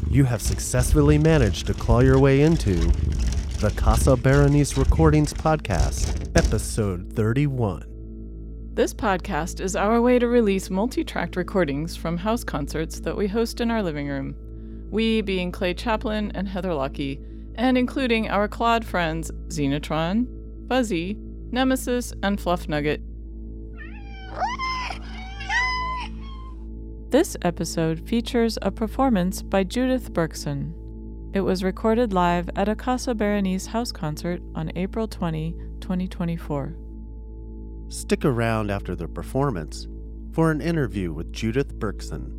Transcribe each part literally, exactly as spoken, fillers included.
You have successfully managed to claw your way into the Casa Berenice Recordings Podcast, Episode thirty-one. This podcast is our way to release multi-tracked recordings from house concerts that we host in our living room. We being Clay Chaplin and Heather Lockie, and including our Claude friends Xenotron, Fuzzy, Nemesis, and Fluff Nugget. This episode features a performance by Judith Berkson. It was recorded live at a Casa Berenice house concert on April twentieth, twenty twenty-four. Stick around after the performance for an interview with Judith Berkson.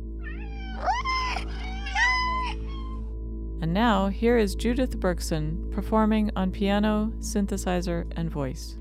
And now, here is Judith Berkson performing on piano, synthesizer, and voice.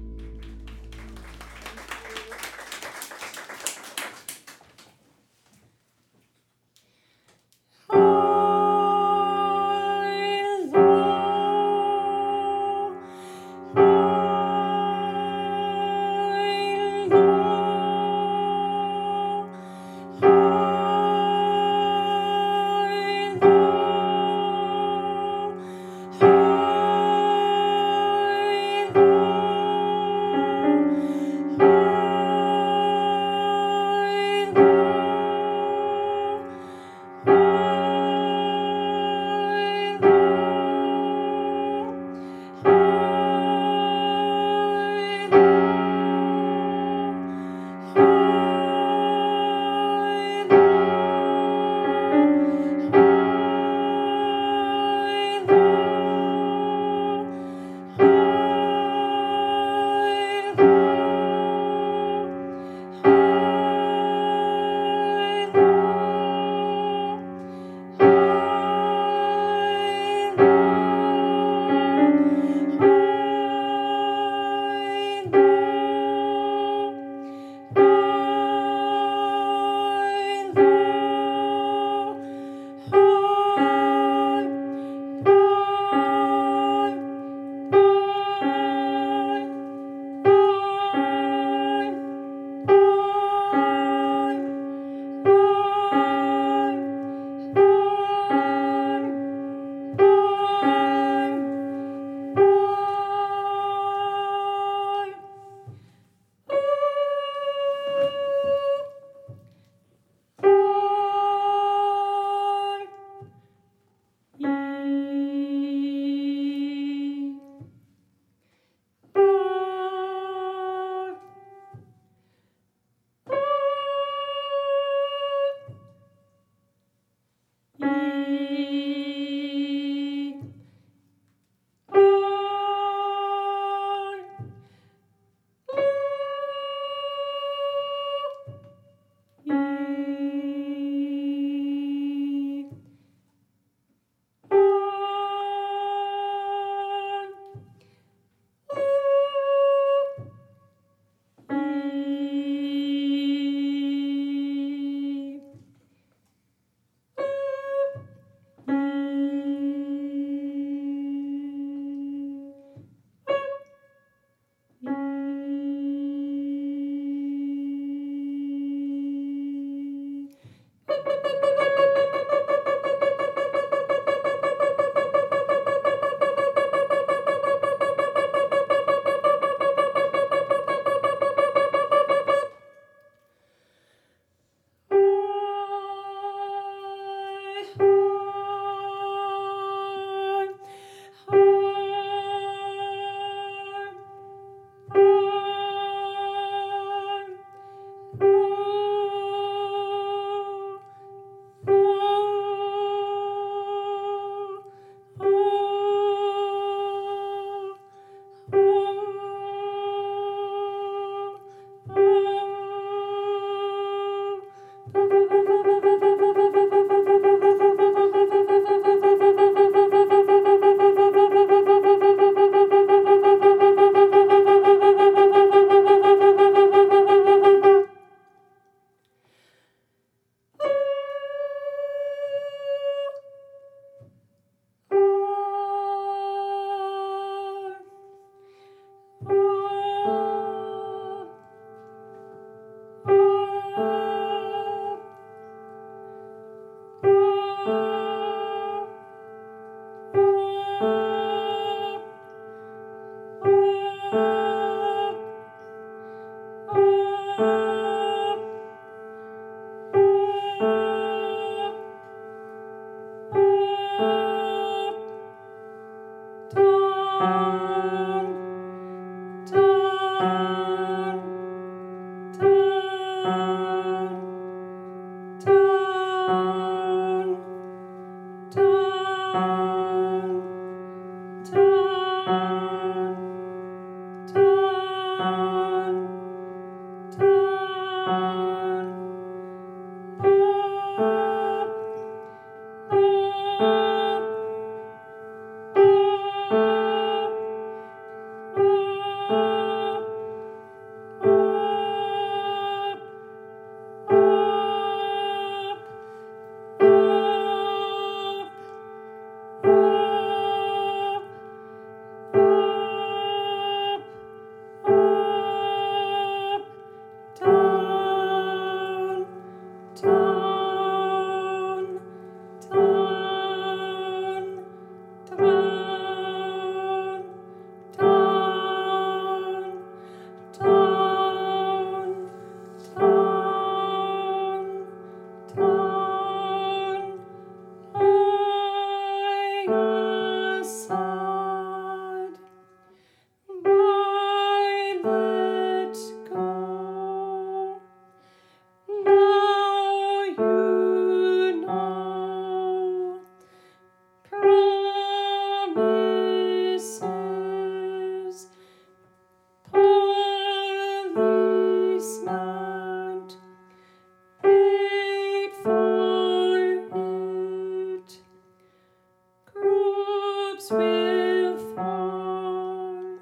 groups will form.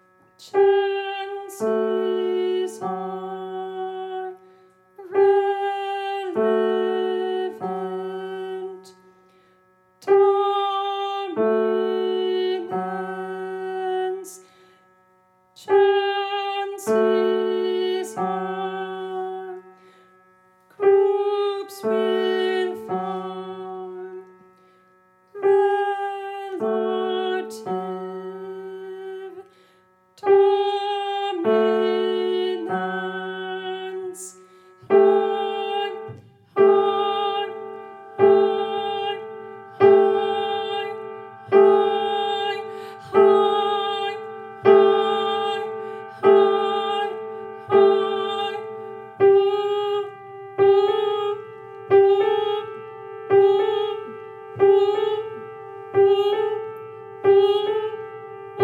Chances are relevant. Dominance. Chances are groups will form. Relative dominance. High, high, high, high, high, high, high, high, high, ooh, ooh, ooh, ooh, ooh, ooh,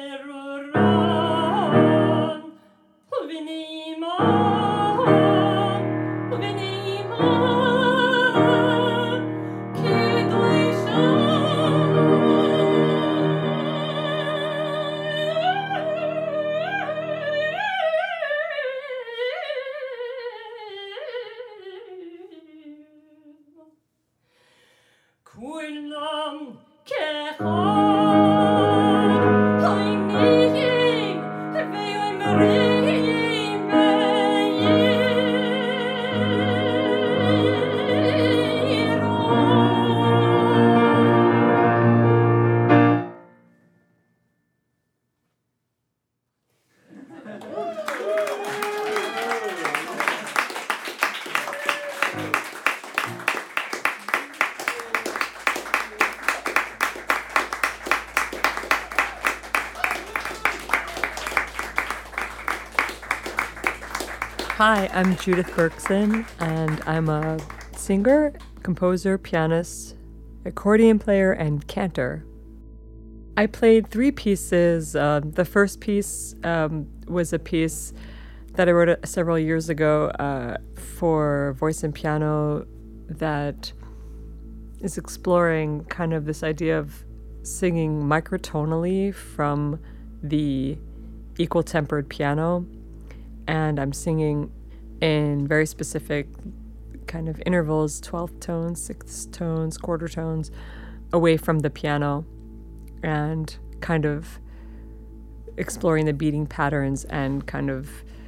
Hi, I'm Judith Berkson, and I'm a singer, composer, pianist, accordion player, and cantor. I played three pieces. Uh, the first piece um, was a piece that I wrote uh, several years ago uh, for voice and piano that is exploring kind of this idea of singing microtonally from the equal-tempered piano. And I'm singing in very specific kind of intervals, twelfth tones, sixth tones, quarter tones, away from the piano, and kind of exploring the beating patterns and kind of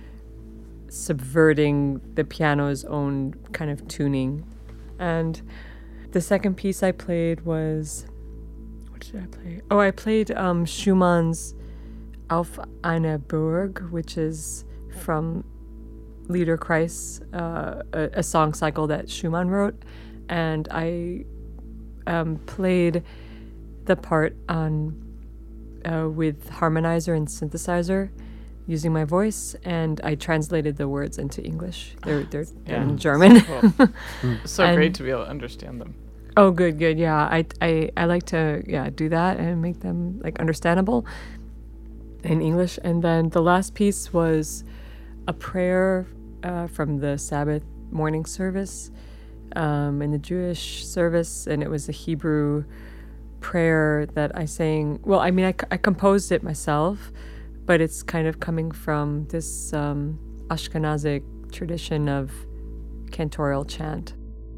subverting the piano's own kind of tuning. And the second piece I played was, what did I play? Oh, I played um, Schumann's Auf eine Burg, which is from Liederkreis, uh, a, a song cycle that Schumann wrote, and I um, played the part on uh, with harmonizer and synthesizer using my voice, and I translated the words into English. They're they're, they're Yeah. in German. So, cool. So And- great to be able to understand them. Oh, good, good. Yeah, I, I, I like to yeah do that and make them like understandable in English. And then the last piece was a prayer uh, from the Sabbath morning service um, in the Jewish service, and it was a Hebrew prayer that I sang. Well, I mean, I, c- I composed it myself, but it's kind of coming from this um, Ashkenazic tradition of cantorial chant.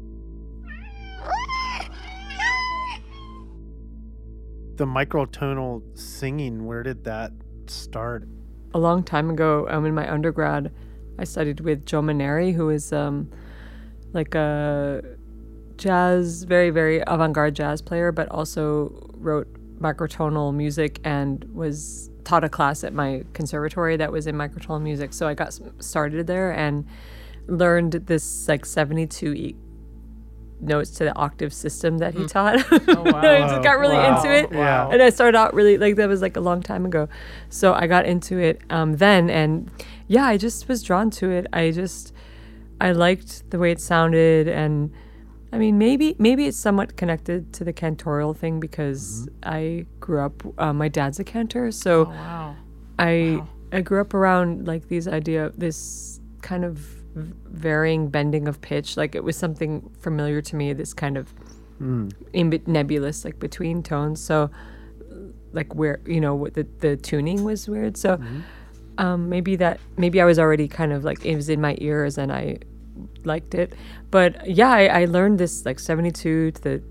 The microtonal singing, where did that start? A long time ago, um, in my undergrad, I studied with Joe Maneri, who is um, like a jazz, very, very avant-garde jazz player, but also wrote microtonal music and was taught a class at my conservatory that was in microtonal music. So I got s- started there and learned this like seventy-two e- notes to the octave system that he taught. Oh, wow. I just got really Wow. into it. Wow. And I started out really, like, that was like a long time ago. So I got into it um, then. And yeah, I just was drawn to it. I just, I liked the way it sounded. And I mean, maybe, maybe it's somewhat connected to the cantorial thing because I grew up, uh, my dad's a cantor. So Oh, wow. I, Wow. I grew up around like these idea, this kind of v- varying bending of pitch. Like it was something familiar to me, this kind of Mm. in be- nebulous, like between tones. So like where, you know, what the, the tuning was weird. So um, maybe that, maybe I was already kind of like, it was in my ears and I liked it. But yeah, I, I learned this like seventy-two to the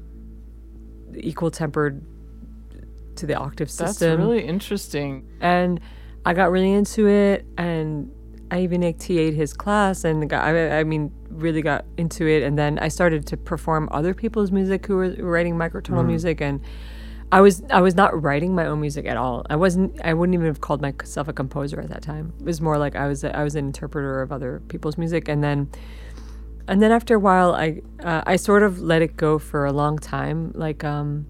equal tempered to the octave That's system. really interesting. And I got really into it, and I even A T A'd his class, and got, I, I mean, really got into it. And then I started to perform other people's music who were writing microtonal music, and I was I was not writing my own music at all. I wasn't. I wouldn't even have called myself a composer at that time. It was more like I was a, I was an interpreter of other people's music, and then and then after a while, I uh, I sort of let it go for a long time, like um,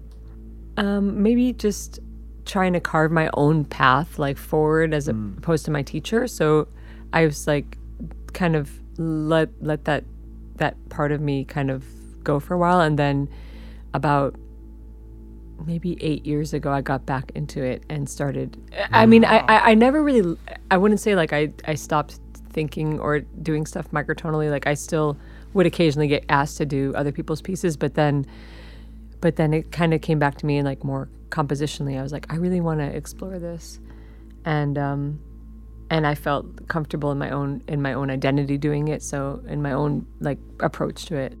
um maybe just trying to carve my own path like forward as opposed to my teacher. So I was like kind of let let that that part of me kind of go for a while, and then about maybe eight years ago, I got back into it and started. I mean, I, I, I never really, I wouldn't say like I, I stopped thinking or doing stuff microtonally. Like I still would occasionally get asked to do other people's pieces, but then, but then it kind of came back to me in like more compositionally. I was like, I really want to explore this, and um, and I felt comfortable in my own in my own identity doing it. So in my own like approach to it.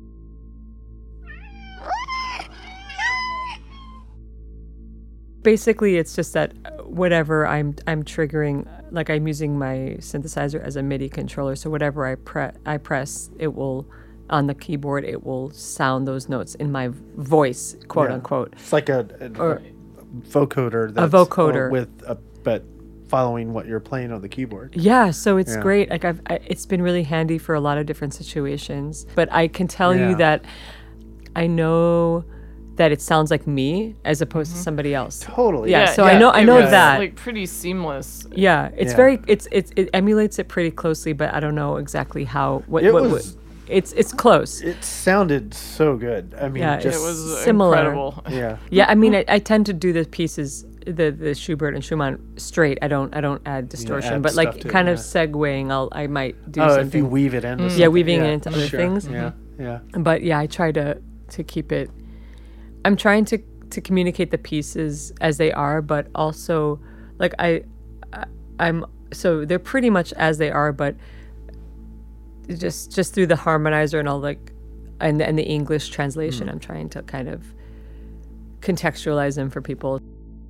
Basically, it's just that whatever I'm I'm triggering, like I'm using my synthesizer as a MIDI controller. So whatever I pre- I press, it will, on the keyboard, it will sound those notes in my voice, quote Yeah. unquote. It's like a, a, Or- a vocoder. That's, vocoder. uh, with a, but following what you're playing on the keyboard. Yeah, so it's Yeah. great. Like I've, I, it's been really handy for a lot of different situations. But I can tell Yeah. you that I know that it sounds like me as opposed to somebody else. Totally. Yeah, so I know- I it know was, that. like pretty seamless. Yeah, it's Yeah. very it's it's it emulates it pretty closely, but I don't know exactly how what It what, was- what it's it's close. It sounded so good. I mean, Yeah, just It was Similar. incredible. yeah. Yeah, I mean I, I tend to do the pieces the the Schubert and Schumann straight. I don't I don't add distortion, add but stuff like to it, kind of yeah. segueing, I'll I might do Oh, something. if you weave it into Yeah, something. weaving it into other sure. things. Yeah, yeah. But yeah, I try to to keep it. I'm trying to to communicate the pieces as they are, but also like I, I I'm so they're pretty much as they are, but just just through the harmonizer and all like and and the English translation, I'm trying to kind of contextualize them for people.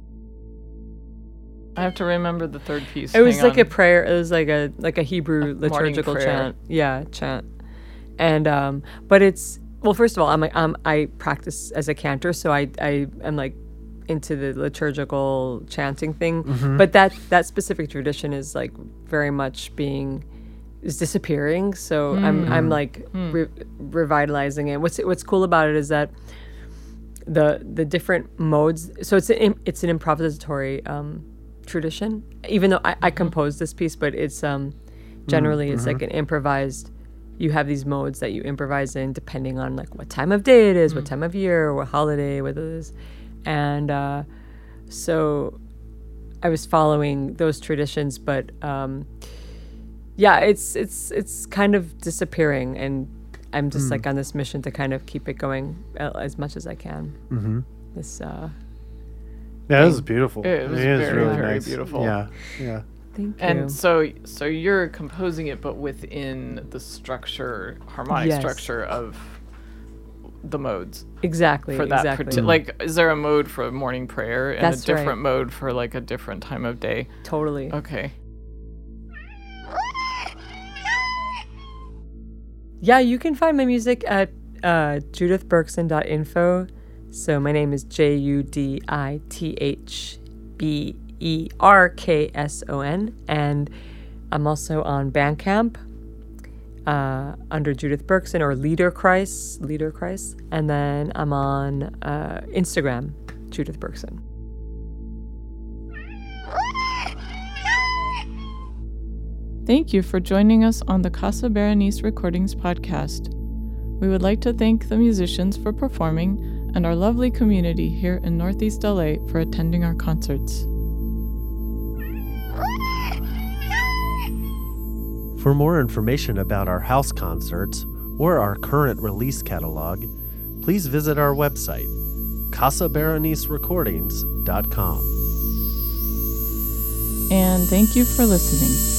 I have to remember the third piece. It was Hang like a on. prayer. It was like a like a Hebrew A morning liturgical prayer. chant. Yeah, chant. And um, but it's well. First of all, I'm like um, I practice as a cantor, so I I am like into the liturgical chanting thing. But that that specific tradition is like very much being is disappearing. So I'm I'm like re- revitalizing it. What's what's cool about it is that the the different modes. So it's an im- it's an improvisatory um, tradition. Even though I, I composed this piece, but it's um generally it's like an improvised. You have these modes that you improvise in depending on like what time of day it is, what time of year, what holiday, what it is, and uh, so I was following those traditions, but um, yeah, it's it's it's kind of disappearing, and I'm just like on this mission to kind of keep it going uh, as much as I can. Mm-hmm. This uh, Yeah, this is beautiful. It was is very, really very nice. beautiful. Yeah, yeah. thank you. And so, so you're composing it, but within the structure, harmonic Yes. structure of the modes exactly for that. exactly parti- like, is there a mode for morning prayer and That's a different right. mode for like a different time of day? totally. Okay. Yeah, you can find my music at uh, judith berkson dot info. So my name is J U D I T H B E R K S O N. And I'm also on Bandcamp uh, under Judith Berkson or Leader Christ, Leader Christ. And then I'm on uh, Instagram, Judith Berkson. Thank you for joining us on the Casa Berenice Recordings podcast. We would like to thank the musicians for performing and our lovely community here in Northeast L A for attending our concerts. For more information about our house concerts or our current release catalog, please visit our website, casa berenice recordings dot com. And thank you for listening.